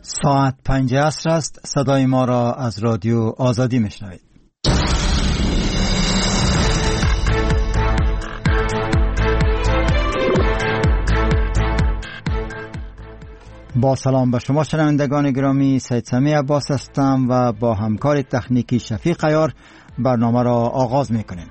ساعت 5 عصر است. صدای ما را از رادیو آزادی میشنوید. با سلام به شما شنوندگان گرامی، سید سمی عباس هستم و با همکار تکنیکی شفیق عیار برنامه را آغاز میکنیم.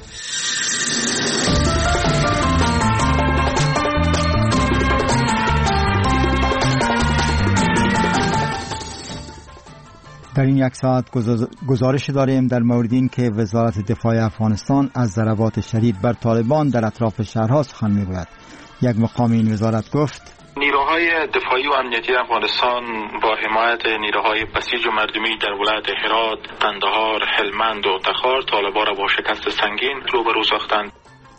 در این یک ساعت گزارش داریم در مورد این که وزارت دفاع افغانستان از ضربات شدید بر طالبان در اطراف شهرها سخن میگوید. یک مقام این وزارت گفت نیروهای دفاعی و امنیتی افغانستان با حمایت نیروهای بسیج و مردمی در ولایت هرات، قندهار، هلمند و تخار طالبان را با شکست سنگین روبرو ساختند.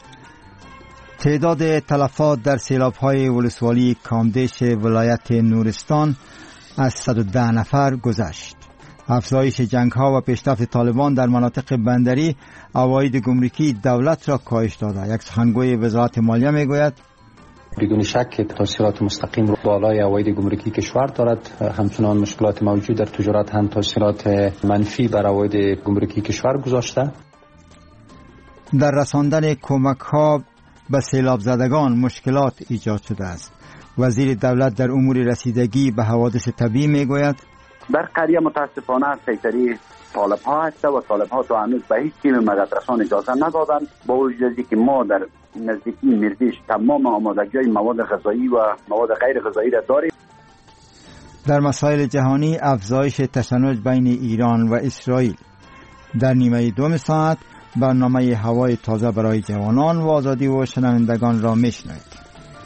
تعداد تلفات در سیلاب‌های ولسوالی کامدیش ولایت نورستان از 110 نفر گذشت. افزایش جنگ‌ها و پیشرفت طالبان در مناطق بندری عواید گمرکی دولت را کاهش داده. یک سخنگوی وزارت مالیه میگوید بدون شک تاثیرات مستقیم رو بالای عواید گمرکی کشور دارد. همچنان مشکلات موجود در تجارت هم تاثیرات منفی بر عواید گمرکی کشور گذاشته. در رساندن کمک‌ها به سیلاب زدگان مشکلات ایجاد شده است. وزیر دولت در امور رسیدگی به حوادث طبیعی میگوید در قریه متاسفانه سیطره طالب‌ها هست و طالب‌ها تو هنوز به هیچ تیم مدد رسان اجازه ندادند، با وجود از اینکه ما در نزدیکی مردیش تمام آمادگی‌های مواد غذایی و مواد غیر غذایی را داریم. در مسائل جهانی افزایش تشنج بین ایران و اسرائیل. در نیمه دوم ساعت برنامه هوای تازه برای جوانان و آزادی و شنوندگان را میشنوید.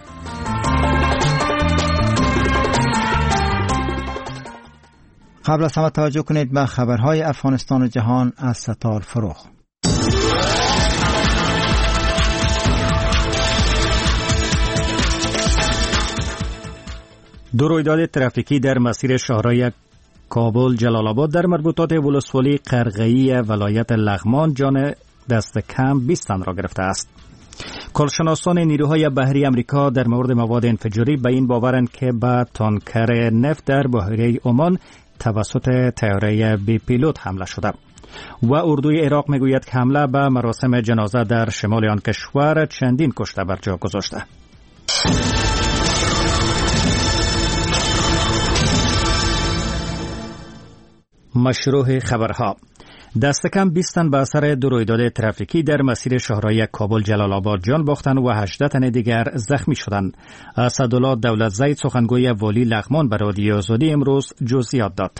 قبل از همه توجه کنید به خبرهای افغانستان و جهان از ستار فروغ. دو رویداد ترافیکی در مسیر شاهراه کابل جلال آباد در مربوطات ولسوالی قرغه‌ای ولایت لغمان جان دست کم 20 تن را گرفته است. کارشناسان نیروهای بحری امریکا در مورد مواد انفجاری به این باورند که به تانکر نفت در بحیره عمان توسط طیاره بی پیلوت حمله شده و اردوی عراق میگوید که حمله به مراسم جنازه در شمال آن کشور چندین کشته بر جا گذاشته. مشروع خبرها. دست کم 20 تن به اثر دو رویداد ترافیکی در مسیر شاهراه کابل جلال آباد جان باختند و 18 تن دیگر زخمی شدند. اسدالله دولت زید سخنگوی والی لغمان به رادیو آزادی امروز جزئیات داد.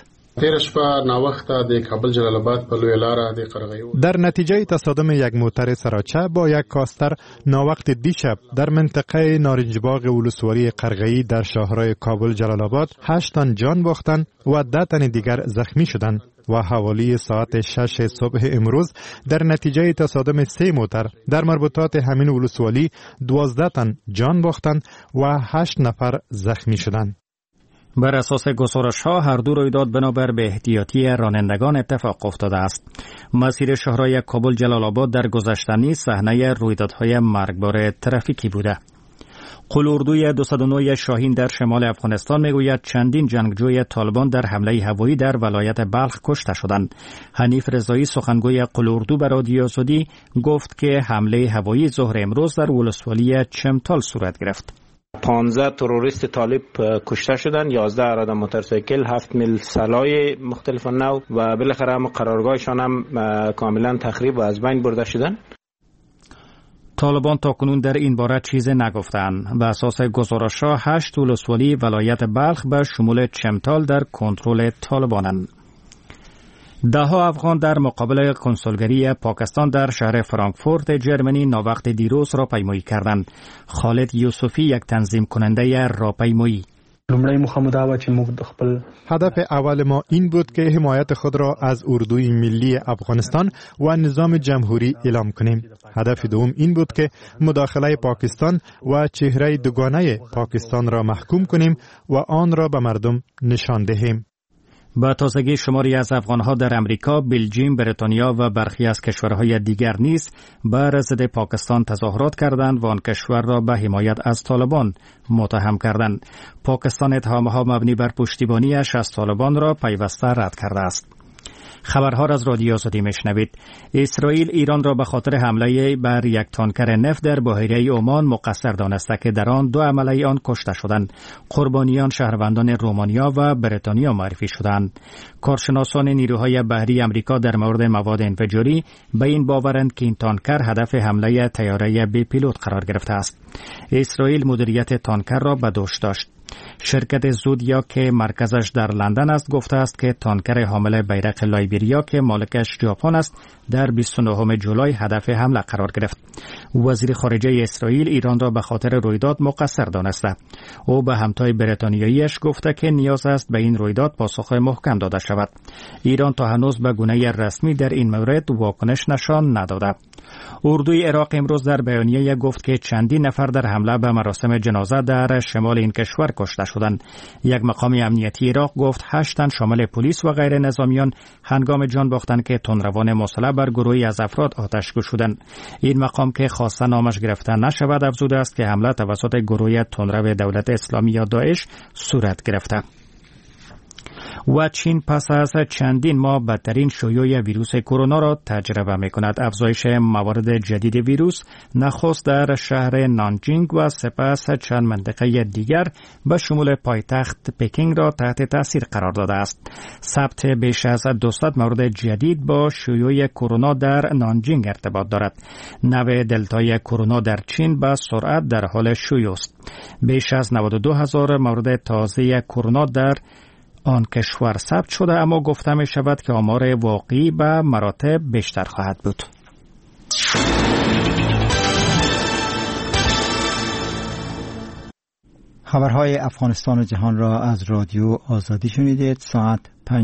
در نتیجه تصادم یک موتر سراچه با یک کاستر ناوقت دیشب در منطقه نارنجباغ ولسوالی قرغه‌ای در شاهراه کابل جلال آباد 8 تن جان باختند و 10 تن دیگر زخمی شدند و حوالی ساعت 6 صبح امروز در نتیجه تصادم 3 موتر در مربوطات همین ولسوالی 12 تن جان باختند و 8 نفر زخمی شدند. بر اساس گزارش‌ها هر دو رویداد بنابر به احتیاطی رانندگان اتفاق افتاده است. مسیر شاهراه کابل جلال آباد در گذشتنی صحنه رویدادهای مرگبار ترافیکی بوده. قلاردوی 209 شاهین در شمال افغانستان میگوید چندین جنگجوی طالبان در حمله هوایی در ولایت بلخ کشته شدند. حنیف رضایی سخنگوی قلاردو به رادیو آزادی گفت که حمله هوایی ظهر امروز در ولسوالی چمتال صورت گرفت. 15 تروریست طالب کشته شدند، 11 اراده موتورسیکل، 7 میل سلاح مختلف نوع و بالاخره هم قرارگاهشان هم کاملا تخریب و از بین برده شدند. طالبان تاکنون در این باره چیزی نگفتند. به اساس گزارش‌ها 8 ولسوالی ولایت بلخ به شمول چمتال در کنترل طالبانند. ده‌ها افغان در مقابل کنسولگری پاکستان در شهر فرانکفورت جرمنی ناوقت دیروز راهپیمایی کردند. خالد یوسفی یک تنظیم کننده راهپیمایی هدف اول ما این بود که حمایت خود را از اردوی ملی افغانستان و نظام جمهوری اعلام کنیم. هدف دوم این بود که مداخله پاکستان و چهره دوگانه پاکستان را محکوم کنیم و آن را به مردم نشان دهیم. با تازگی شماری از افغانها در امریکا، بلژیم، بریتانیا و برخی از کشورهای دیگر نیز بر ضد پاکستان تظاهرات کردند و آن کشور را به حمایت از طالبان متهم کردند. پاکستان اتهامها مبنی بر پشتیبانیش از طالبان را پیوسته رد کرده است. خبرها را از رادیو آزادی میشنوید. اسرائیل ایران را به خاطر حمله بر یک تانکر نفت در بحیره عمان مقصر دانسته که در آن 2 عمله آن کشته شدند. قربانیان شهروندان رومانیا و بریتانیا معرفی شدند. کارشناسان نیروهای بحری امریکا در مورد مواد انفجاری به این باورند که این تانکر هدف حمله طیاره بی پیلوت قرار گرفته است. اسرائیل مدیریت تانکر را به دوش داشت. شرکت زودیا که مرکزش در لندن است گفته است که تانکر حامل بیرق لایبریا که مالکش ژاپن است در 29 جولای هدف حمله قرار گرفت. وزیر خارجه اسرائیل ایران را به خاطر رویداد مقصر دانسته. او به همتای بریتانیاییش گفته که نیاز است به این رویداد پاسخ محکم داده شود. ایران تا هنوز به گونه رسمی در این مورد واکنش نشان نداده. اردوی عراق امروز در بیانیه گفت که چندین نفر در حمله به مراسم جنازه در شمال این کشور کشته شدند. یک مقام امنیتی عراق گفت 8 تن شامل پلیس و غیر نظامیان هنگام جان باختند که تندروان مسلح بر گروهی از افراد آتش‌گیر شدند. این مقام که خواسته نامش گرفته نشود افزوده است که حمله توسط گروه تندرو دولت اسلامی یا داعش صورت گرفته. و چین پس از چندین ماه بدترین شیوع ویروس کرونا را تجربه می‌کند. افزایش موارد جدید ویروس نخست در شهر نانجینگ و سپس چند منطقه دیگر به شمول پایتخت پکینگ را تحت تاثیر قرار داده است. ثبت بیش از 200 مورد جدید با شیوع کرونا در نانجینگ ارتباط دارد. نوع دلتای کرونا در چین به سرعت در حال شیوع است. بیش از 92,000 مورد تازه کرونا در آن کشور ثبت شده، اما گفته می شود که آمار واقعی به مراتب بیشتر خواهد بود. خبرهای افغانستان و جهان را از رادیو آزادی شنیدید. ساعت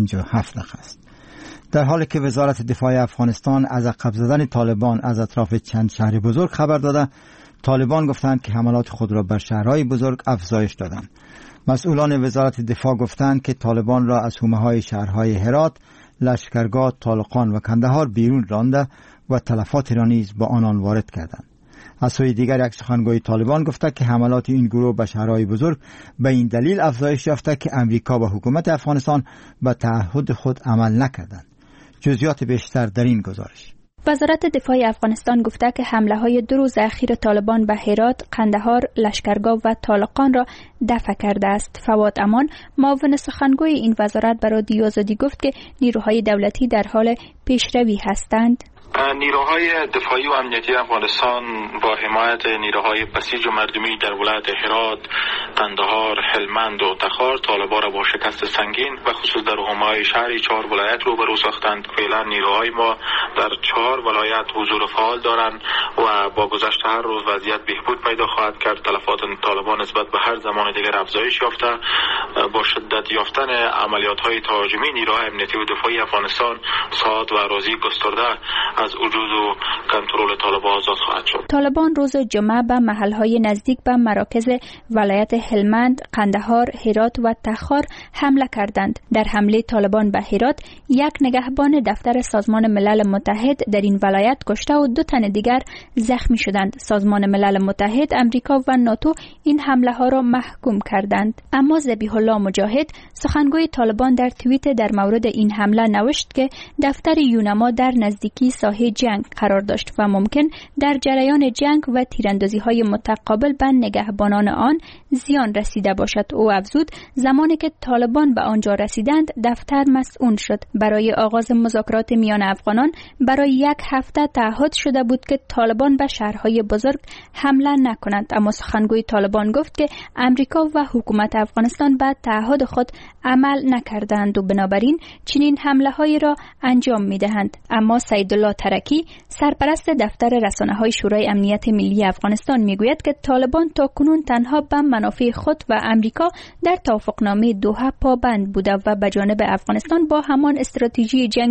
57 دقیقه است. در حالی که وزارت دفاع افغانستان از عقب زدن طالبان از اطراف چند شهر بزرگ خبر داده، طالبان گفتند که حملات خود را بر شهرهای بزرگ افزایش دادند. مسئولان وزارت دفاع گفتند که طالبان را از حومه‌های شهرهای هرات، لشکرگاه، طالقان و کندهار بیرون رانده و تلفات را نیز با آنان وارد کردند. از سوی دیگر یک سخنگوی طالبان گفته که حملات این گروه به شهرهای بزرگ به این دلیل افزایش یافته که امریکا و حکومت افغانستان به تعهد خود عمل نکردند. جزئیات بیشتر در این گزارش. وزارت دفاع افغانستان گفته که حمله‌های 2 روز اخیر طالبان به هرات، قندهار، لشکرگاه و طالقان را دفع کرده است. فواد امان، معاون سخنگوی این وزارت، به رادیو آزادی گفت که نیروهای دولتی در حال پیشروی هستند. نیروهای دفاعی و امنیتی افغانستان با حمایت نیروهای بسیج و مردمی در ولایت هرات، قندهار، هلمند و تخار طالبان را با شکست سنگین و خصوص در حومه‌های شهری 4 ولایت روبرو ساختند. فعلا نیروهای ما در 4 ولایت حضور فعال دارند و با گذشت هر روز وضعیت بهبود پیدا خواهد کرد. تلفات طالبان نسبت به هر زمان دیگر افزایش یافته. با شدت یافتن عملیات‌های تهاجمی نیروهای امنیتی و دفاعی افغانستان ساعات و اراضی گسترده از وجود و کنترل طالبان آزاد خواهد شد. طالبان روز جمعه به محلهای نزدیک به مراکز ولایت هلمند، قندهار، هرات و تخار حمله کردند. در حمله طالبان به هرات، یک نگهبان دفتر سازمان ملل متحد در این ولایت کشته و 2 تن دیگر زخمی شدند. سازمان ملل متحد، امریکا و ناتو این حمله ها را محکوم کردند. اما ذبیح الله مجاهد، سخنگوی طالبان، در توییت در مورد این حمله نوشت که دفتر یونما در نزدیکی ساحه جنگ قرار داشت و ممکن در جریان جنگ و تیراندازی‌های متقابل به نگهبانان آن زیان رسیده باشد. او افزود زمانی که طالبان به آنجا رسیدند دفتر مسئول شد. برای آغاز مذاکرات میان افغانان برای 1 هفته تعهد شده بود که طالبان به شهرهای بزرگ حمله نکنند، اما سخنگوی طالبان گفت که امریکا و حکومت افغانستان به تعهد خود عمل نکردند و بنابراین چنین حمله‌هایی را انجام می‌دهند. اما سیدالله ترکی، سرپرست دفتر رسانه‌های شورای امنیت ملی افغانستان، میگوید که طالبان تاکنون تنها به منافع خود و امریکا در توافقنامه دوحه پابند بوده و به جانب افغانستان با همان استراتژی جنگی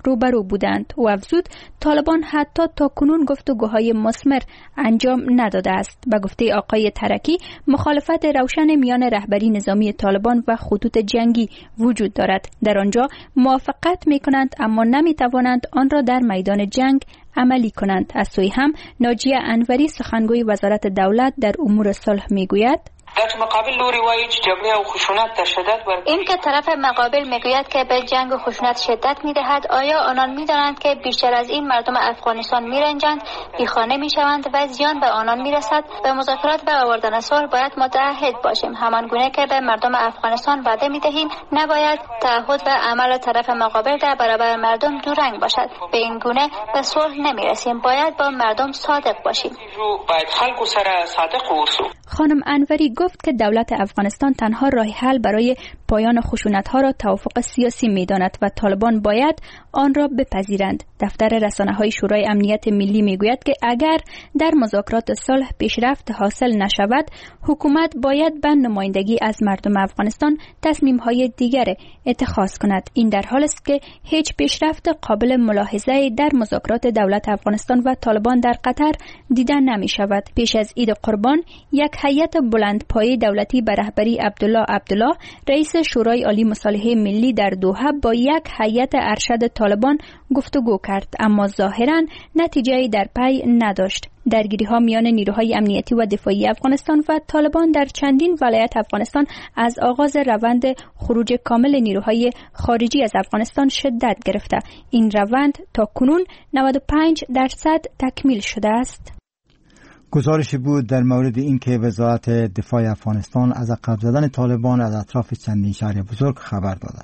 روبرو بودند و افزود طالبان حتی تا کنون گفتگوهای مثمر انجام نداده است. به گفته آقای ترکی مخالفت روشن میان رهبری نظامی طالبان و خطوط جنگی وجود دارد. در آنجا موافقت می کنند اما نمی توانند آن را در میدان جنگ عملی کنند. از سوی هم ناجیه انوری سخنگوی وزارت دولت در امور صلح می گوید در مقابل لوری وایج جبهه و خشونت تشدد این که طرف مقابل میگوید که به جنگ و خشونت شدت میدهد، آیا آنان میدانند که بیشتر از این مردم افغانستان میرنجند، بیخانه میشوند و زیان به آنان میرسد؟ به مذاکرات و آوردن صلح باید متعهد باشیم، همان گونه که به مردم افغانستان وعده میدهیم. نباید تعهد و عمل طرف مقابل در برابر مردم دورنگ باشد. به این گونه به صلح نمیرسیم. باید با مردم صادق باشیم. باید خلق سر صادق اوسو. خانم انوری گفت که دولت افغانستان تنها راه حل برای پایان خشونت‌ها را توافق سیاسی می‌داند و طالبان باید آن را بپذیرند. دفتر رسانه‌های شورای امنیت ملی می‌گوید که اگر در مذاکرات صلح پیشرفت حاصل نشود، حکومت باید به نمایندگی از مردم افغانستان تصمیم‌های دیگر اتخاذ کند. این در حالی است که هیچ پیشرفت قابل ملاحظه در مذاکرات دولت افغانستان و طالبان در قطر دیده نمی‌شود. پیش از عید قربان یک هیئت بلندپایه دولتی به رهبری عبدالله رئیس شورای عالی مصالحه ملی در دوحه با یک هیئت ارشد طالبان گفتگو کرد، اما ظاهراً نتیجه‌ای در پی نداشت. درگیری‌ها میان نیروهای امنیتی و دفاعی افغانستان و طالبان در چندین ولایت افغانستان از آغاز روند خروج کامل نیروهای خارجی از افغانستان شدت گرفته. این روند تا کنون 95% تکمیل شده است. گزارشی بود در مورد اینکه وزارت دفاع افغانستان از عقب زدن طالبان از اطراف چندین شهر بزرگ خبر داده.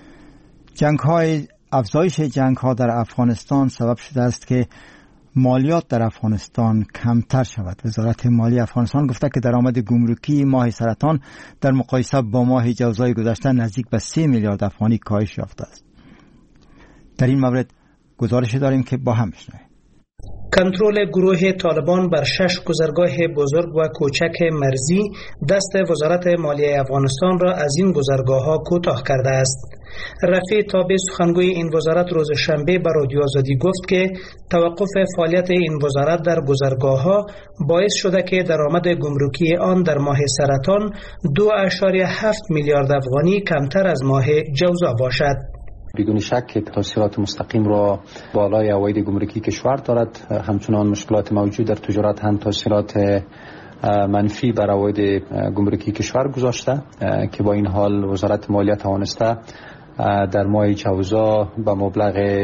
افزایش جنگ‌ها در افغانستان سبب شده است که مالیات در افغانستان کمتر شود. وزارت مالی افغانستان گفته که درآمد گمرکی ماه سرطان در مقایسه با ماه جوزای گذشته نزدیک به 3 میلیارد افغانی کاهش یافته است. در این مورد گزارشی داریم که با هم بشنویم. کنترل گروه طالبان بر 6 گذرگاه بزرگ و کوچک مرزی دست وزارت مالیه افغانستان را از این گذرگاه‌ها کوتاه کرده است. رفیع تابع سخنگوی این وزارت روز شنبه به رادیو آزادی گفت که توقف فعالیت این وزارت در گذرگاه‌ها باعث شده که درآمد گمرکی آن در ماه سرطان 2.7 میلیارد افغانی کمتر از ماه جوزا باشد. بدون شک تاثیرات مستقیم را بالای عواید گمرکی کشور دارد. همچنان مشکلات موجود در تجارت هم تاثیرات منفی بر عواید گمرکی کشور گذاشته که با این حال وزارت مالیه توانسته در ماه جوزا به مبلغ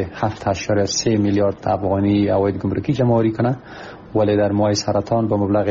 7.3 میلیارد افغانی عواید گمرکی جمع‌آوری کنه، ولی در ماه سرطان به مبلغ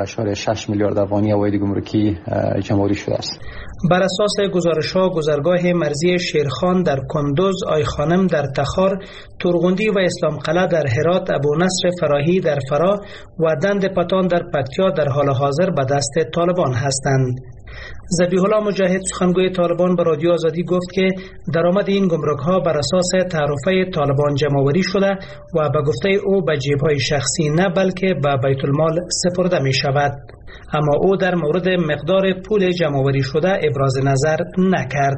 4.6 میلیارد افغانی عواید گمرکی جمع‌آوری شده است. بر اساس گزارش‌ها گذرگاه مرزی شیرخان در کندوز، آیخانم در تخار، تورغوندی و اسلام قلعه در هرات، ابو نصر فراهی در فرا و دند پتان در پکتیا در حال حاضر به دست طالبان هستند. ذبیح الله مجاهد سخنگوی طالبان به رادیو آزادی گفت که درآمد این گمرک‌ها بر اساس تعرفه طالبان جمع‌آوری شده و به گفته او به جیب‌های شخصی نه بلکه به بیت المال سپرده می‌شود. اما او در مورد مقدار پول جمع‌آوری شده ابراز نظر نکرد.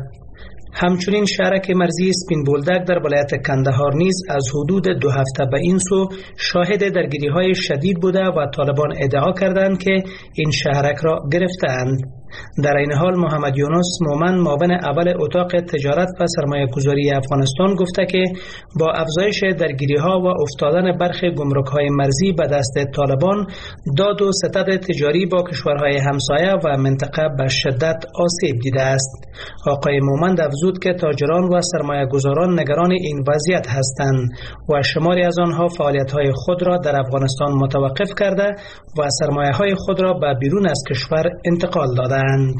همچنین شهرک مرزی سپین بولدک در ولایت کندهار نیز از حدود 2 هفته به این سو شاهد درگیری‌های شدید بوده و طالبان ادعا کردند که این شهرک را گرفتند. در این حال محمد یونس مومن معاون اول اتاق تجارت و سرمایه گذاری افغانستان گفته که با افزایش درگیری ها و افتادن برخی گمرک های مرزی به دست طالبان، داد و ستد تجاری با کشورهای همسایه و منطقه به شدت آسیب دیده است. آقای مومن افزود که تاجران و سرمایه گذاران نگران این وضعیت هستند و شماری از آنها فعالیت های خود را در افغانستان متوقف کرده و سرمایه های خود را به بیرون از کشور انتقال دادند.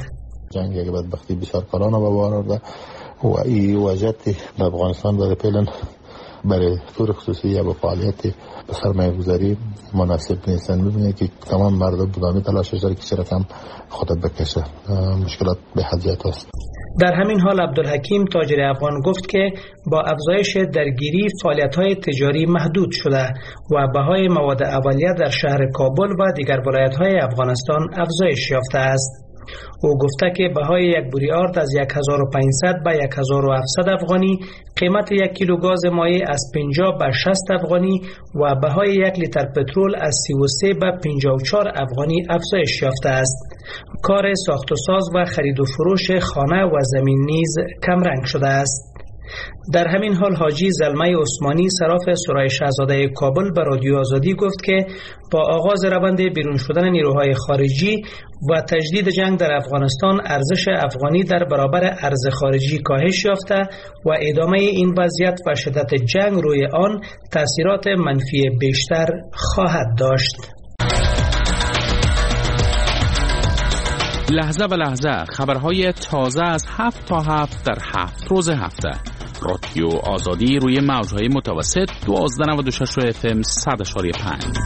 جنگ یک بدبختی بسیار کلانه به بار آورده و این وضعیت در افغانستان برای فعلا برای طور خصوصی یا به فعالیت به سرمایه گذاری مناسب نیستن. می‌بینید که تمام مردم بودانی تلاشش داره که چه رقم خود بکشه. مشکلات به حد زیاد است. در همین حال عبدالحکیم تاجر افغان گفت که با افزایش درگیری فعالیت‌های تجاری محدود شده و بهای مواد اولیه در شهر کابل و دیگر ولایت‌های افغانستان افزایش یافته است. او گفته که بهای یک بوری آرد از 1500 به 1700 افغانی، قیمت 1 کیلو گاز مایع از 50 به 60 افغانی و بهای 1 لیتر پترول از 33 به 54 افغانی افزایش یافته است. کار ساخت و ساز و خرید و فروش خانه و زمین نیز کمرنگ شده است. در همین حال حاجی زلمه عثمانی صراف سرای شاهزاده کابل به رادیو آزادی گفت که با آغاز روند بیرون شدن نیروهای خارجی و تجدید جنگ در افغانستان، ارزش افغانی در برابر ارز خارجی کاهش یافته و ادامه این وضعیت و شدت جنگ روی آن تأثیرات منفی بیشتر خواهد داشت. لحظه به لحظه خبرهای تازه از 7 تا 7 در 7 روز هفته. رادیو آزادی روی موجهای متوسط 1296 FM 100.5.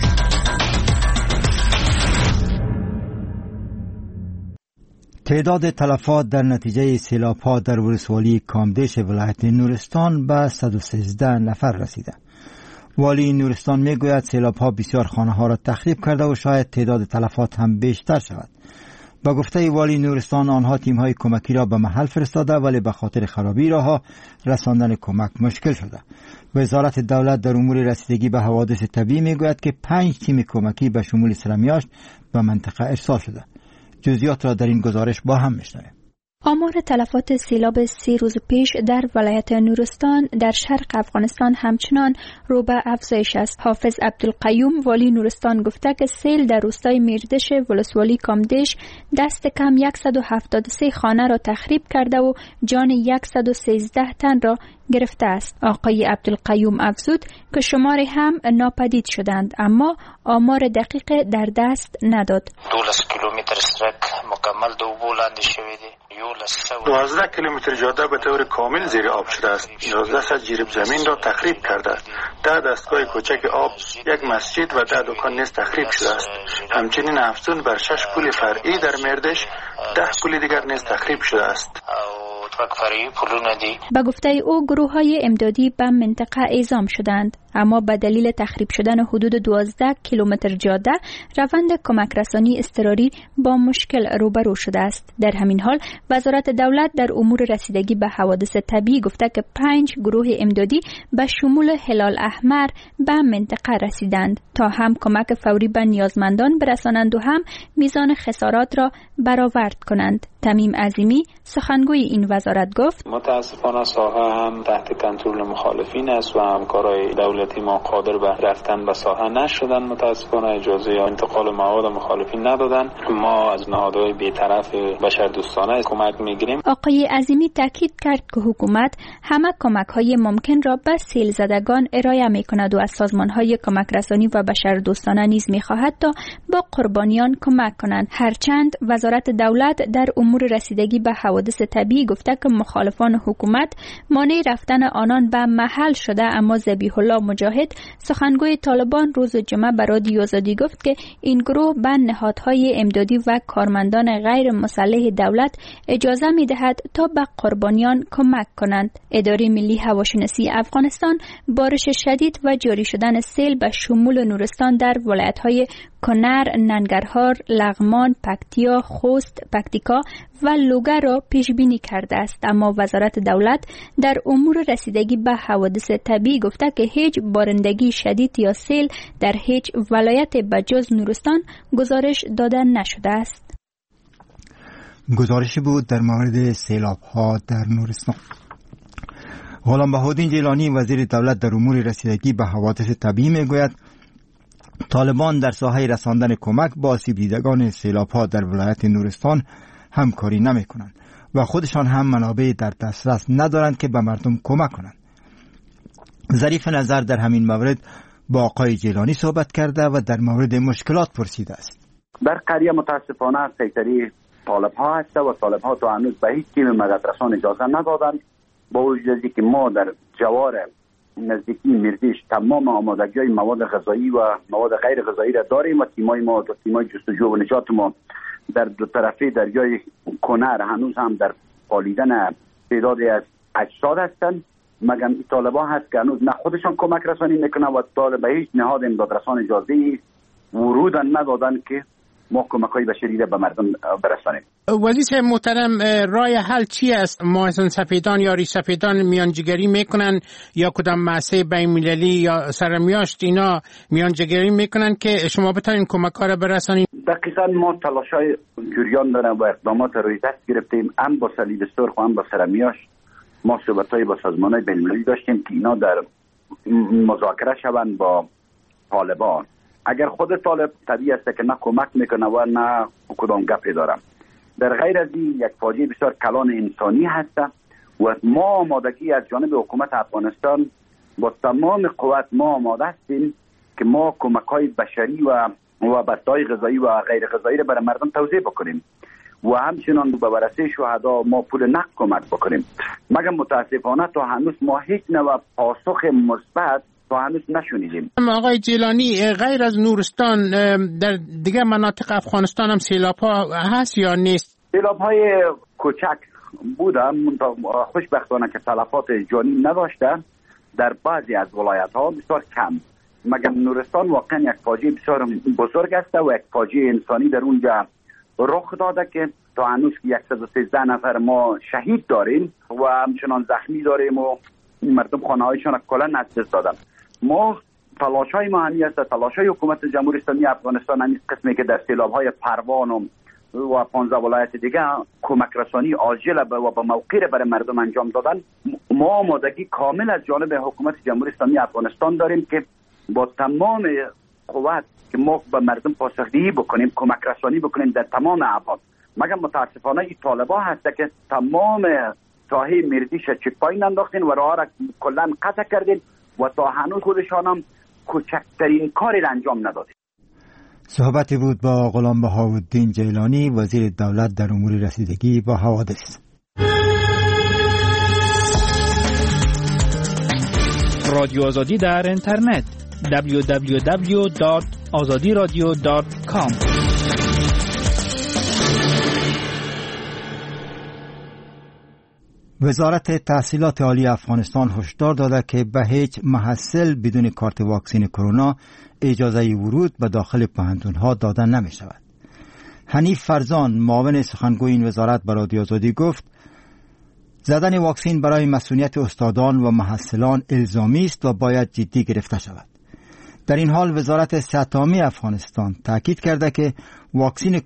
تعداد تلفات در نتیجه سیلاب‌ها در ولسوالی کامدیش ولایت نورستان به 113 نفر رسیده. والی نورستان میگوید سیلاب‌ها بسیار خانه‌ها را تخریب کرده و شاید تعداد تلفات هم بیشتر شود. با گفته والی نورستان، آنها تیم‌های کمکی را به محل فرستاده ولی به خاطر خرابی راه‌ها رساندن کمک مشکل شده. وزارت دولت در امور رسیدگی به حوادث طبیعی میگوید که 5 تیم کمکی به شمول سرمیاشت به منطقه ارسال شده. جزئیات را در این گزارش با هم میشنویم. آمار تلفات سیلاب 3 روز پیش در ولایت نورستان در شرق افغانستان همچنان رو به افزایش است. حافظ عبدالقیوم والی نورستان گفته که سیل در روستای میردش ولسوالی کامدیش دست کم 173 خانه را تخریب کرده و جان 113 تن را گرفته است. آقای عبدالقیوم افزود که شماری هم ناپدید شدند، اما آمار دقیق در دست نداد. 12 کیلومتر سرک مکمل دو بلند شویده. 12 کیلومتر جاده به طور کامل زیر آب شده است. 11 سد جریب زمین را تخریب کرده. 10 دستگاه کوچک آب، یک مسجد و 10 دکان نیز تخریب شده است. همچنین افزون بر 6 پل فرعی در مردش، 10 پل دیگر نیز تخریب شده است. به گفته او گروه‌های امدادی به منطقه اعزام شدند، اما به دلیل تخریب شدن حدود 12 کیلومتر جاده روند کمک رسانی اضطراری با مشکل روبرو شده است. در همین حال وزارت دولت در امور رسیدگی به حوادث طبیعی گفته که 5 گروه امدادی به شمول هلال احمر به منطقه رسیدند تا هم کمک فوری به نیازمندان برسانند و هم میزان خسارات را برآورد کنند. تمیم عظیمی سخنگوی این وزارت گفت: متاسفانه ساحه هم تحت کنترل مخالفین است و همکارای دولتی ما قادر به رفتن به ساحه نشدن. متاسفانه اجازه انتقال مواد مخالفین ندادن. ما از نهادهای بی‌طرف بشردوستانه کمک میگیریم. آقای عظیمی تاکید کرد که حکومت همه کمک‌های ممکن را به سیل زدگان ارائه می‌کند و از سازمان‌های کمک رسانی و بشردوستانه نیز می‌خواهد تا با قربانیان کمک کنند. هرچند وزارت دولت در امور رسیدگی به حوادث طبیعی گفته که مخالفان حکومت مانع رفتن آنان به محل شده، اما ذبیح الله مجاهد سخنگوی طالبان روز جمعه به رادیو آزادی گفت که این گروه به نهادهای امدادی و کارمندان غیر مسلح دولت اجازه می‌دهد تا به قربانیان کمک کنند. اداره ملی هواشناسی افغانستان بارش شدید و جاری شدن سیل به شمول نورستان در ولایت‌های کنر، ننگرهار، لغمان، پکتیا، خوست، پکتیکا و لوگر را پیش بینی کرده است، اما وزارت دولت در امور رسیدگی به حوادث طبیعی گفته که هیچ بارندگی شدید یا سیل در هیچ ولایت بجز نورستان گزارش داده نشده است. گزارشی بود در مورد سیلاب‌ها در نورستان. غلام بهاءالدین جیلانی وزیر دولت در امور رسیدگی به حوادث طبیعی میگوید طالبان در ساحه رساندن کمک با آسیب دیدگان سیلاب‌ها در ولایت نورستان همکاری نمی‌کنند و خودشان هم منابع در دسترس ندارند که به مردم کمک کنند. ظریف نظر در همین مورد با آقای جیلانی صحبت کرده و در مورد مشکلات پرسیده است. در قریه متاسفانه سیطره طالب‌ها هست و طالب‌ها تا هنوز به هیچ تیم مددرسان اجازه ندادند. با وجودی که ما در جوار نزدیکی مردیش تمام آمادگی‌های مواد غذایی و مواد غیر غذایی را داریم و تیمای ما و تیمای جستجو و نجات ما در دو طرفه دریای کنر هنوز هم در پالیدن تعدادی از اجساد هستند. مگر طالبان هست که هنوز نه خودشان کمک رسانی میکنن و طالب هیچ نهاد امدادرسان اجازه ورود ندادن که ما کمک‌های بشری را به مردم برسانیم. وزیر محترم، راه حل چی است؟ معاون سفیدان یا ریش سفیدان میانجیگری میکنن یا کدام مؤسسه بین‌المللی یا سرمیاشت اینا میانجیگری میکنن که شما بتونین کمک‌ها را برسانید؟ دقیقاً ما تلاش‌های جریان داریم و اقدامات روی دست گرفتیم. هم با صلیب سرخ و هم با سرمیاشت ما صحبت‌های با سازمان‌های بین‌المللی داشتیم که اینا در مذاکره شوند با طالبان. اگر خود طالب طبیعی است که نه کمک میکنه و نه کدام گپی دارم. در غیر از این یک فاجعه بسیار کلان انسانی هست و ما آمادگی از جانب حکومت افغانستان با تمام قوت ما آماده هستیم که ما کمک‌های بشری و بسته‌های غذایی و غیر غذایی را برای مردم توزیع بکنیم و همچنان به ورثه شهدا ما پول نقد کمک بکنیم. مگر متاسفانه تا هنوز ما هیچ نوع پاسخ مثبت تا هنوز نشنیدیم. آقای جیلانی، غیر از نورستان در دیگر مناطق افغانستان هم سیلاب‌ها هست یا نیست؟ سیلاب‌های کوچک بوده، خوشبختانه که تلفات جانی نداشته. در بعضی از ولایت‌ها بسیار کم. مگر نورستان واقعا یک فاجعه بسیار بزرگ است و یک فاجعه انسانی در اونجا رخ داده که تا هنوز 113 نفر ما شهید داریم و همچنان زخمی داریم و مردم خانه‌هایشان کلا از دست دادن. ما تلاش‌های ما همی است، تلاش‌های حکومت جمهوری اسلامی افغانستان همی قسمی که در سیلاب‌های پروان و 15 ولایت دیگه کمک رسانی عاجل و با موقع برای مردم انجام دادن. ما آمادگی کامل از جانب حکومت جمهوری اسلامی افغانستان داریم که با تمام قوت که ما به مردم پاسخدهی بکنیم، کمک رسانی بکنیم در تمام ابعاد. مگر متاسفانه این طالبا هست که تمام ساحه مردیش چک پوینت انداختین و راه را کلا قطع کردین و تا هنوز خودشان هم کوچکترین کاری را انجام ندادین. صحبتی بود با غلام بهاءالدین جیلانی، وزیر دولت در امور رسیدگی با حوادث. رادیو آزادی در اینترنت www.azadiradio.com. وزارت تحصیلات عالی افغانستان هشدار داده که به هیچ محصل بدون کارت واکسن کرونا اجازه ورود به داخل پوهنتون‌ها داده نمی شود. حنیف فرزان، معاون سخنگوی این وزارت به رادیو آزادی گفت زدن واکسن برای مسئولیت استادان و محصلان الزامی است و باید جدی گرفته شود. در این حال وزارت صحت عامه افغانستان تاکید کرده که واکسن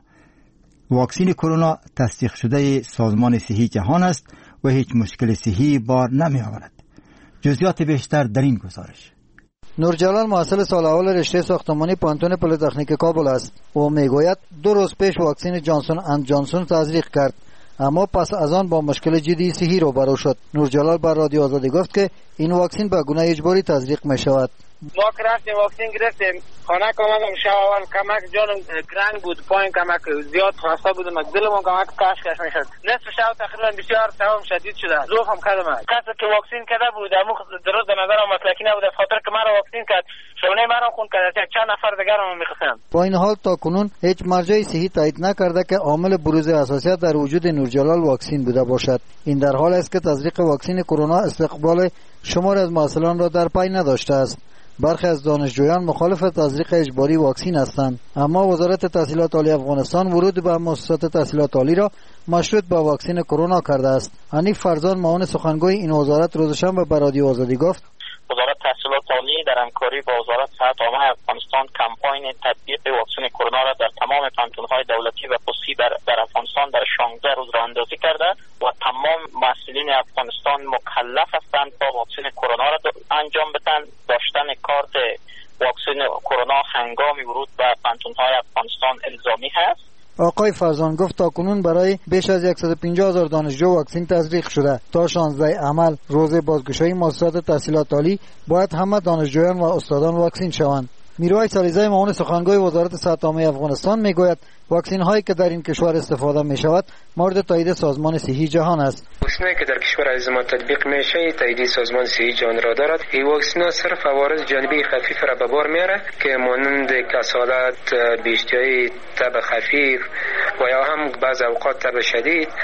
کرونا تصدیق شده سازمان صحی جهان است و هیچ مشکل صحی بار نمی آورد. جزئیات بیشتر در این گزارش. نورجلال محصل سال اول رشته ساختمانی پانتون پلی‌تکنیک کابل است. او میگوید 2 روز پیش واکسن جانسون اند جانسون تزریق کرد، اما پس از آن با مشکل جدی صحی روبرو شد. نورجلال بر رادیو آزادی گفت که این واکسن به گونه اجباری تزریق می شود. ما که رفتیم واکسن گرفتیم، خانه کاملا شب اول کمک جانم گرنگ بود، پایین کمک زیاد خواسته بودم، دلم کمک کش میشد. نصف شب تقریبا بسیار تمام شدید شده، ذوقم کردم. کسی که واکسن کرده بود امو درست به نظرم مسلکی نبود، خاطر که مرا واکسن کرد شونه مرا خون کرد، چند نفر دیگر هم میخواستم. با این حال تا کنون هیچ مرجع صحی تایید نکرده که عامل بروز حساسیت در وجود نورجلال واکسن بوده باشد. این در حالی است که تزریق واکسن کرونا استقبال شمار از محصلان را در پی نداشته است. برخی از دانشجویان مخالف تزریق اجباری واکسن هستند، اما وزارت تحصیلات عالی افغانستان ورود به مؤسسات تحصیلات عالی را مشروط به واکسن کرونا کرده است. حنیف فرزان، معاون سخنگوی این وزارت، روز شنبه به رادیو آزادی گفت وزارت تحصیلات عالی در همکاری با وزارت صحت عامه افغانستان کمپاین تطبیق واکسن کرونا را در تمام پانتون‌های دولتی و خصوصی در افغانستان در 16 روز راه اندازی کرده و تمام مسئولین افغانستان مکلف هستند تا واکسن کرونا را انجام بدن. داشتن کارت واکسن کرونا هنگام ورود به پانتون‌های افغانستان الزامی هست. آقای فرزان گفت تاکنون برای بیش از 150,000 دانشجو واکسن تزریق شده. تا 16 عمل روز بازگشایی مؤسسات تحصیلات عالی باید همه دانشجویان و استادان واکسن شوند. میروای سالیزای، معاون سخنگوی وزارت صحت عامه افغانستان، میگوید واکسن هایی که در این کشور استفاده می شود مورد تایید سازمان صحی جهان است. واکسنی که در کشور از ما تطبیق میشه تایید سازمان صحی جهان را دارد. این واکسن صرف عوارض جانبی خفیف را به بار میاره که مانند کسالت، بیشتری، تب خفیف و یا هم بعض اوقات تب شدید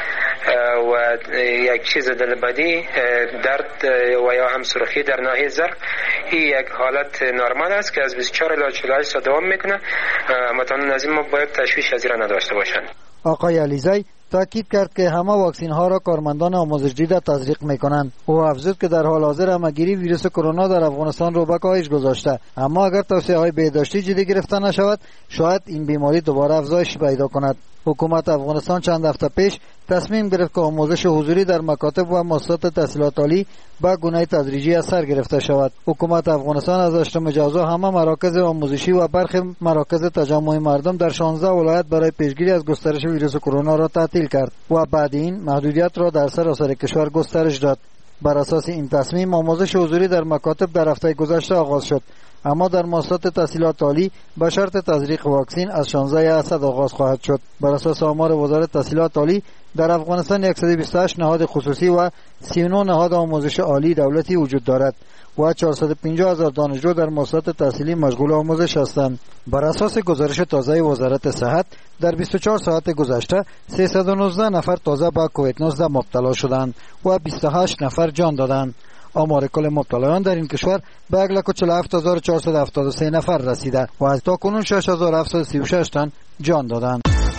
و یک چیز دلبدی، درد و یا هم سرخی در ناحیه زرق، این یک حالت نرمال است که از 24 الی 48 ساعت دوام میکنه. متأن از این ما باید تشویش از این نداشته باشند. آقای علیزی تاکید کرد که همه واکسین ها را کارمندان آموزش دیده تزریق میکنند. او افزود که در حال حاضر همگیری ویروس کرونا در افغانستان رو به کاهش گذاشته، اما اگر توصیه های بهداشتی جدی گرفته نشود شاید این بیماری دوباره افزایش پیدا کند. حکومت افغانستان چند هفته پیش تصمیم گرفت که آموزش حضوری در مکاتب و مؤسسات تحصیلات عالی به گونه تدریجی از سر گرفته شود. حکومت افغانستان از 8 جذور همه مراکز آموزشی و برخی مراکز تجمع مردم در 16 ولایت برای پیشگیری از گسترش ویروس کرونا را تعطیل کرد و بعد این محدودیت را در سراسر کشور گسترش داد. بر اساس این تصمیم آموزش حضوری در مکاتب در هفته گذشته آغاز شد، اما در مؤسسات تحصیلات عالی به شرط تزریق واکسن از 16 اسد آغاز خواهد شد. بر اساس آمار وزارت تحصیلات عالی در افغانستان 128 نهاد خصوصی و 39 نهاد آموزش عالی دولتی وجود دارد و 450,000 دانشجو در مؤسسات تحصیلی مشغول آموزش هستند. بر اساس گزارش تازه وزارت صحت در 24 ساعت گذشته 319 نفر تازه به کووید 19 مبتلا شدند و 28 نفر جان دادند. آمار کل مبتلایان در این کشور به 1,47,473 نفر رسیده و از تاکنون 6,736 تن جان دادند.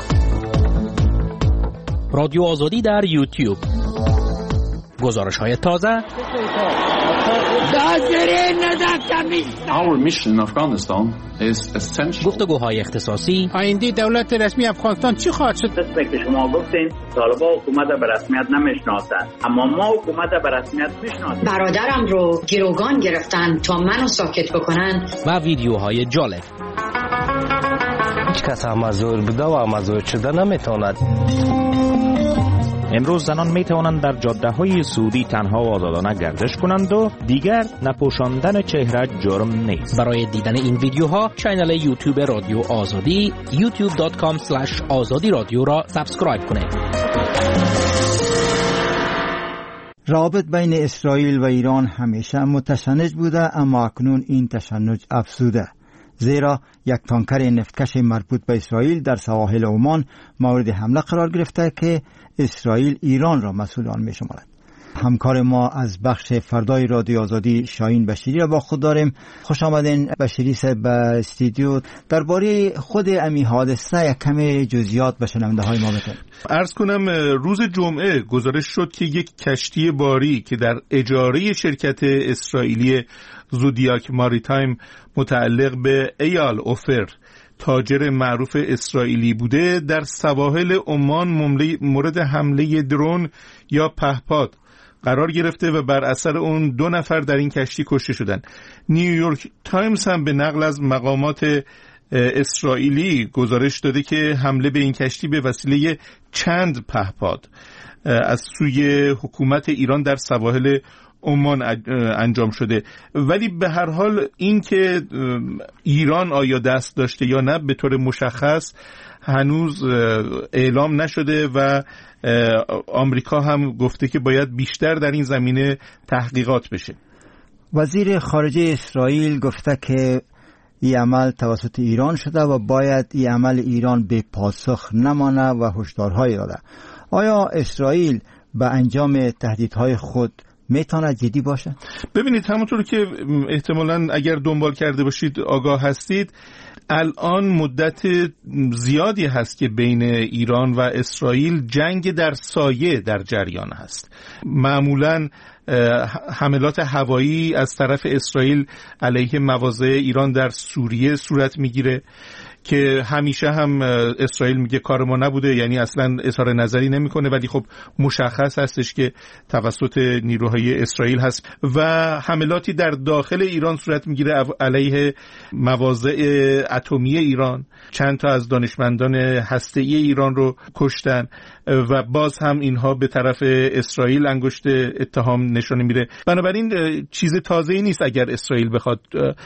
رادیو آزادی در یوتیوب، گزارش های تازه. Our mission in Afghanistan is essential. گفتگوهای اختصاصی. آینده دولت رسمی افغانستان چی خواهد شد؟ مثل که شما گفتین طالبان حکومت به رسمیت نمیشناسند، اما ما حکومت به رسمیت میشناسیم. برادرم رو گروگان گرفتن تا منو ساکت بکنن. و ویدیوهای جالب. هیچ کس مزور بوده و مزور شده نمیتواند. امروز زنان می توانند در جاده های سعودی تنها و آزادانه گردش کنند و دیگر نپوشاندن چهره جرم نیست. برای دیدن این ویدیوها کانال یوتیوب رادیو آزادی youtube.com/azadi رادیو را سابسکرایب کنید. روابط بین اسرائیل و ایران همیشه متشنج بوده، اما اکنون این تشنج افزوده، زیرا یک تانکر نفتکش مربوط به اسرائیل در سواحل عمان مورد حمله قرار گرفته که اسرائیل ایران را مسئول آن می‌شمارد. همکار ما از بخش فردای رادیو آزادی شاهین بشیری را با خود داریم. خوش آمدین بشیری صاحب به استودیو. درباره خود امی حادثه یک کمی جزئیات به شنونده‌های ما بگید. عرض کنم روز جمعه گزارش شد که یک کشتی باری که در اجاره شرکت اسرائیلی زودیاک ماریتایم متعلق به ایال اوفر تاجر معروف اسرائیلی بوده در سواحل عمان مورد حمله درون یا پهپاد قرار گرفته و بر اثر اون 2 نفر در این کشتی کشته شدند. نیویورک تایمز هم به نقل از مقامات اسرائیلی گزارش داده که حمله به این کشتی به وسیله چند پهپاد از سوی حکومت ایران در سواحل عمان انجام شده، ولی به هر حال این که ایران آیا دست داشته یا نه به طور مشخص هنوز اعلام نشده و آمریکا هم گفته که باید بیشتر در این زمینه تحقیقات بشه. وزیر خارجه اسرائیل گفته که این عمل توسط ایران شده و باید این عمل ایران به پاسخ نمانه و هشدارهای داده. آیا اسرائیل به انجام تهدیدهای خود میتونه جدی باشه؟ ببینید همونطور که احتمالاً اگر دنبال کرده باشید آگاه هستید، الان مدت زیادی هست که بین ایران و اسرائیل جنگ در سایه در جریان هست. معمولاً حملات هوایی از طرف اسرائیل علیه مواضع ایران در سوریه صورت میگیره که همیشه هم اسرائیل میگه کار ما نبوده، یعنی اصلا اظهار نظری نمیکنه، ولی خب مشخص هستش که توسط نیروهای اسرائیل هست. و حملاتی در داخل ایران صورت میگیره علیه مواضع اتمی ایران. چند تا از دانشمندان هسته‌ای ایران رو کشتن و باز هم اینها به طرف اسرائیل انگشت اتهام نشانه میره. بنابراین چیز تازه‌ای نیست اگر اسرائیل بخواد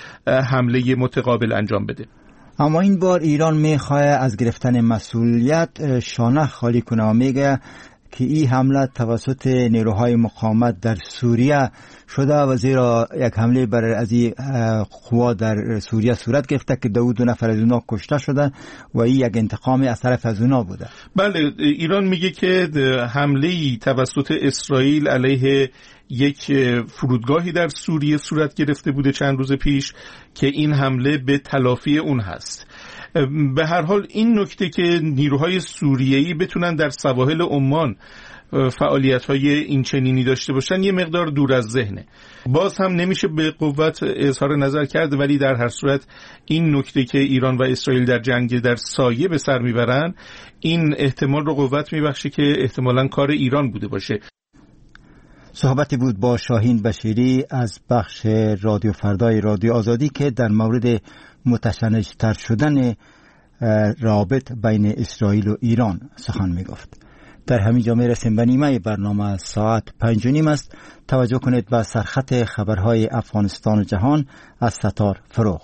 حمله متقابل انجام بده. اما این بار ایران میخواه از گرفتن مسئولیت شانه خالی کنه و میگه که این حمله توسط نیروهای مقاومت در سوریه شده و زیرا یک حمله بر از قوا در سوریه صورت گرفته که 2 نفر از اونا کشته شده و این یک انتقام از طرف از اونا بوده. بله، ایران میگه که حمله توسط اسرائیل علیه یک فرودگاهی در سوریه صورت گرفته بوده چند روز پیش که این حمله به تلافی اون هست. به هر حال این نکته که نیروهای سوریه‌ای بتونن در سواحل عمان فعالیت‌های این چنینی داشته باشن یه مقدار دور از ذهنه. باز هم نمیشه به قوت اظهار نظر کرد، ولی در هر صورت این نکته که ایران و اسرائیل در جنگ در سایه به سر میبرن این احتمال رو قوت میبخشه که احتمالاً کار ایران بوده باشه. صحبتی بود با شاهین بشیری از بخش رادیو فردای رادیو آزادی که در مورد متشنج‌تر شدن رابط بین اسرائیل و ایران سخن میگفت. در همین جا میرسیم به نیمه برنامه ساعت 5:30 است. توجه کنید به سرخط خبرهای افغانستان و جهان از ستار فروغ.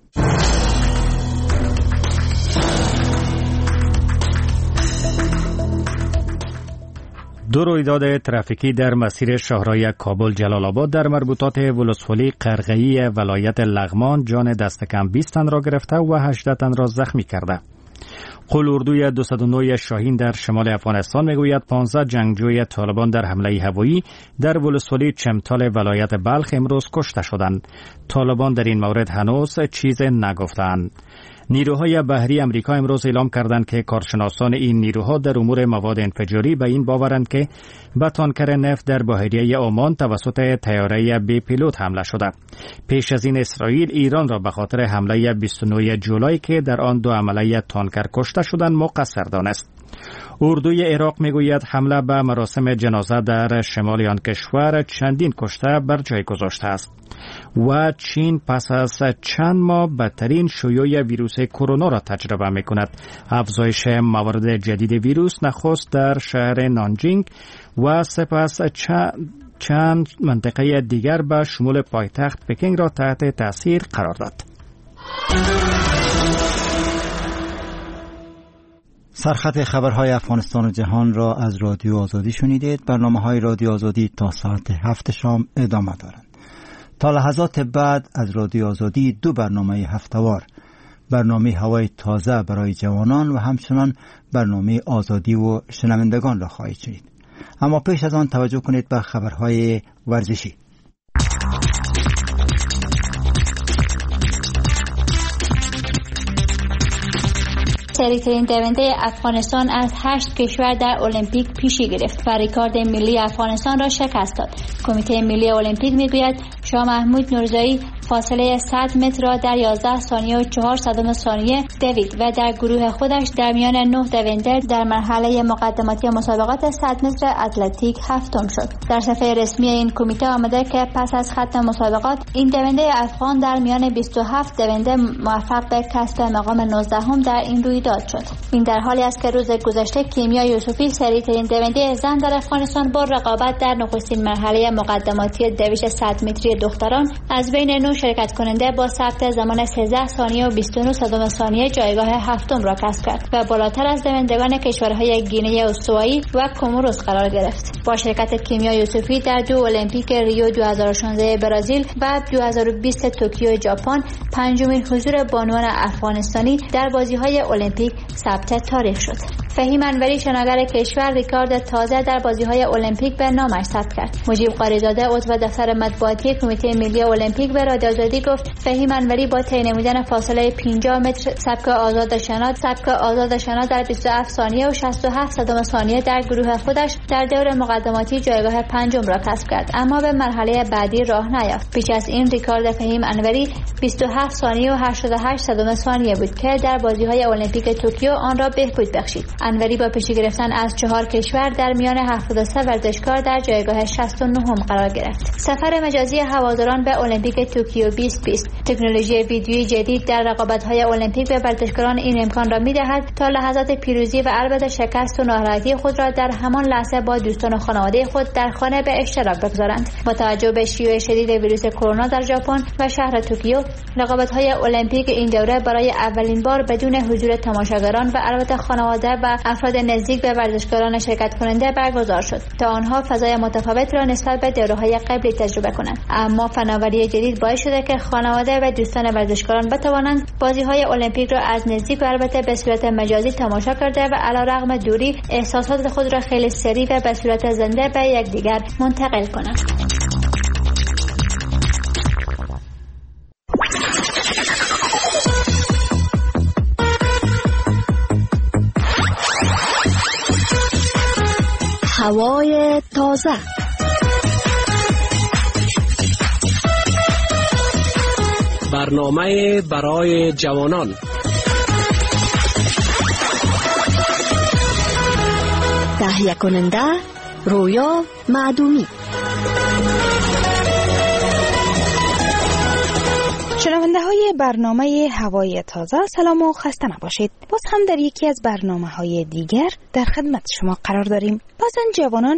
دو رویداد ترافیکی در مسیر شاهراه کابل جلال آباد در مربوطات ولسوالی قرقه‌ای ولایت لغمان جان دست کم 20 تن را گرفته و 18 تن را زخمی کرده. قول-اردوی 209 شاهین در شمال افغانستان میگوید 15 جنگجوی طالبان در حمله هوایی در ولسوالی چمتال ولایت بلخ امروز کشته شدند. طالبان در این مورد هنوز چیز نگفتند. نیروهای بحری امریکا امروز اعلام کردند که کارشناسان این نیروها در امور مواد انفجاری به این باورند که به تانکر نفت در بحیره عمان توسط طیاره بی پیلوت حمله شده. پیش از این اسرائیل ایران را به خاطر حمله 29 جولای که در آن 2 عمله تانکر کشته شدند مقصر دانست. اردوی عراق میگوید حمله به مراسم جنازه در شمال آن کشور چندین کشته بر جای گذاشته است. و چین پس از چند ماه بدترین شیوع ویروس کرونا را تجربه میکند. افزایش موارد جدید ویروس نخست در شهر نانجینگ و سپس چند منطقه دیگر به شمول پایتخت پکینگ را تحت تاثیر قرار داد. سرخط خبرهای افغانستان و جهان را از رادیو آزادی شنیدید. برنامه‌های رادیو آزادی تا ساعت 7 شام ادامه دارند. تا لحظات بعد از رادیو آزادی 2 برنامه هفته‌وار، برنامه هوای تازه برای جوانان و همچنان برنامه آزادی و شنوندگان را خواهید شنید. اما پیش از آن توجه کنید به خبرهای ورزشی. سریع‌ترین دونده افغانستان از 8 کشور در المپیک پیشی گرفت و ریکورد ملی افغانستان را شکست داد. کمیته ملی المپیک میگوید شاه محمود نورزایی فاصله 100 متر را در 11 ثانیه و 4 صدم ثانیه دوید و در گروه خودش در میان 9 دونده در مرحله مقدماتی مسابقات 100 متر اتلتیک هفتم شد. در صفحه رسمی این کمیته آمده که پس از ختم مسابقات این دونده افغان در میان 27 دونده موفق به کسب مقام 19 در این رویداد شد. این در حالی است که روز گذشته کیمیا یوسفی سریع‌ترین دونده زن در افغانستان با رقابت در نخستین مرحله مقدماتی دویش 100 متری دختران از بین 9 شرکت کننده با ثبت زمان 13 ثانیه و 29 صدم ثانیه جایگاه هفتم را کسب کرد و بالاتر از دوندگان کشورهای گینه استوایی و کوموروس قرار گرفت. با شرکت کیمیا یوسفی در 2 المپیک ریو 2016 برزیل و 2020 توکیو ژاپن پنجمین حضور بانوان افغانستانی در بازی‌های المپیک ثبت تاریخ شد. فهیم انوری شناگر کشور ریکورد تازه در بازی‌های المپیک به نامش ثبت کرد. مجیب قاریزاده عضو دفتر مطبوعاتی کمیته ملی المپیک به رادیو آزادی گفت فهیم انوری با طی نمودن فاصله 50 متر سبک آزاد شنا در 27 ثانیه و 67 صدم ثانیه در گروه خودش در دور مقدماتی جایگاه پنجم را کسب کرد، اما به مرحله بعدی راه نیافت. پیش از این ریکورد فهیم انوری 27 ثانیه و 88 صدم ثانیه بود که در بازی‌های المپیک توکیو آن را بهبود بخشید. انوری با پیشی گرفتن از 4 کشور در میان 73 ورزشکار در جایگاه 69 قرار گرفت. سفر مجازی هواداران به المپیک توکیو 2020. تکنولوژی ویدیویی جدید در رقابت‌های المپیک به ورزشکاران این امکان را می‌دهد تا لحظات پیروزی و البته شکست و ناراحتی خود را در همان لحظه با دوستان و خانواده خود در خانه به اشتراک بگذارند. با توجه به شیوع شدید ویروس کرونا در ژاپن و شهر توکیو، رقابت‌های المپیک این دوره برای اولین بار بدون حضور تماشاگران و البته خانواده و و افراد نزدیک به ورزشکاران شرکت کننده برگزار شد تا آنها فضای متفاوت را نسبت به دوره‌های قبلی تجربه کنند. اما فناوری جدید باعث شده که خانواده و دوستان ورزشکاران بتوانند بازی‌های المپیک را از نزدیک و البته به صورت مجازی تماشا کرده و علیرغم دوری احساسات خود را خیلی سریع و به صورت زنده به یکدیگر منتقل کنند. هوای تازه. برنامه برای جوانان. تهیه کننده رویا معدومی. شنونده های برنامه هوای تازه، سلام و خسته نباشید. باز هم در یکی از برنامه های دیگر در خدمت شما قرار داریم. بازن جوانان